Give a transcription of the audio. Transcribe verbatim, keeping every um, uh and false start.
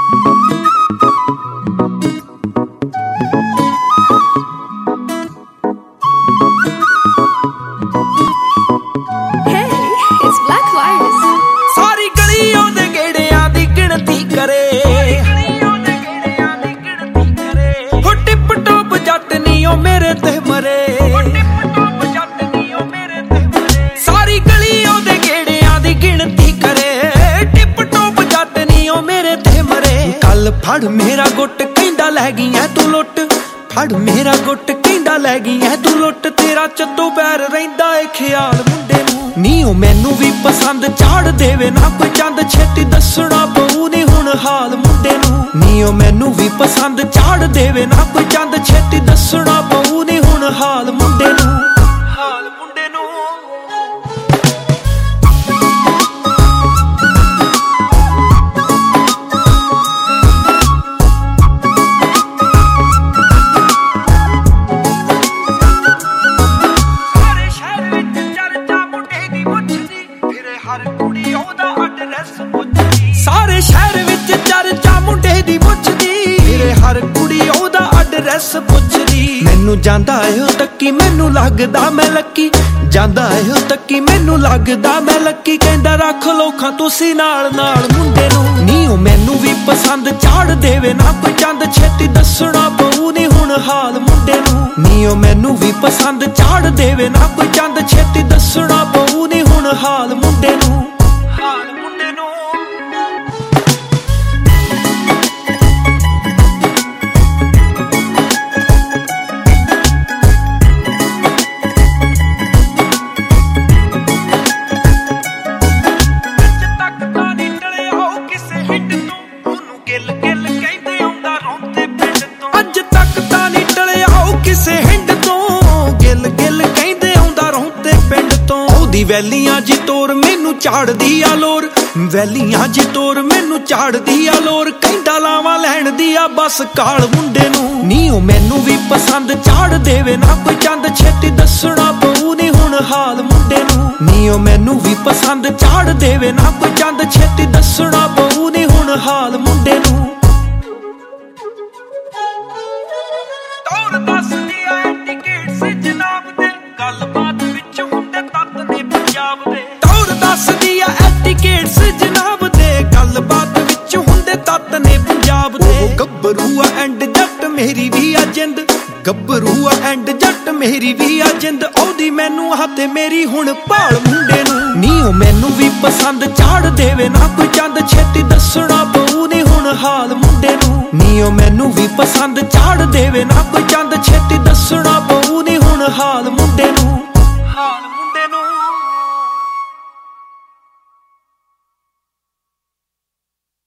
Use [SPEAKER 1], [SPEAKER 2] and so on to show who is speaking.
[SPEAKER 1] मेरे ते मरे सारी गली ओदे गेड़ियां दी गिनती करे टिप टोप जट नी ओ मेरे ते मरे कल फड़ मेरा गुट कहंदा लै गई है तू लुट फड़ मेरा गुट कहंदा लै गई है तू लुट तेरा चत्तो पैर रहिंदा ए ख्याल मुंडे नू नी ओ मैनू भी पसंद चाड़ देवे ना कोई चंद छेती दसना पऊ नी हुण हाल मुंडे नू नी ओ मैनू भी पसंद चाड़ देवे ना कोई चंद छेती दसना पऊ नी हुण हाल मुंडे नू हाल मुंडे नू सारे शहर विच चर्चा मुंडे दी पुछदी मेरे हर कुड़ी ओदा एड्रेस पुछदी मैनू जांदा है ओ तक्की मैनू लगदा मैं लक्की जांदा है ओ तक्की मैनू लगदा मैं लक्की कहंदा रख लोखां तुसी नाल नाल मुंडे नू नी ओ मैनू भी पसंद चाड़ देवे ना कोई चंद छेती दसना पऊ नी हुण हाल मुंडे नू नी ओ मैनू भी पसंद चाड़ देवे ना कोई चंद छेती दसना पऊ नी हुण हाल मुंडे नू हाल मुंडे नू वैलियां जी तोर मैनू झाड़दी आ लोर वैलियां जी तोर मैनू झाड़दी आ लोर कहंदा लावां लैण दी आ बस काल मुंडे नू नी ओ मैनू भी पसंद झाड़ देवे ना कोई चंद छेती दसना पऊ नी हुण हाल मुंडे नू नी ओ मैनू भी पसंद झाड़ देवे ना कोई चंद छेती दसना पऊ नी हुण हाल मुंडे नू तौर दसदी आ टिकट से जनाब दे गलबात विच हुंदे तत ने पंजाब दे तौर दसदी आ एटिकेट्स जनाब दे गलबात विच हुंदे तत ने पंजाब दे गब्बरू आ एंड जट मेरी भी आ जिंद गब्बरू आ एंड जट मेरी भी आ जिंद ओदी मैनू हते मेरी हुण भाल मुंडे नू नी ओ मैनू भी पसंद चाड़ देवे ना कोई चंद छेती दसना पऊ नी हुण हाल मुंडे नू नी ओ मैनू भी पसंद चाड़ देवे ना कोई चंद छेती दसना पऊ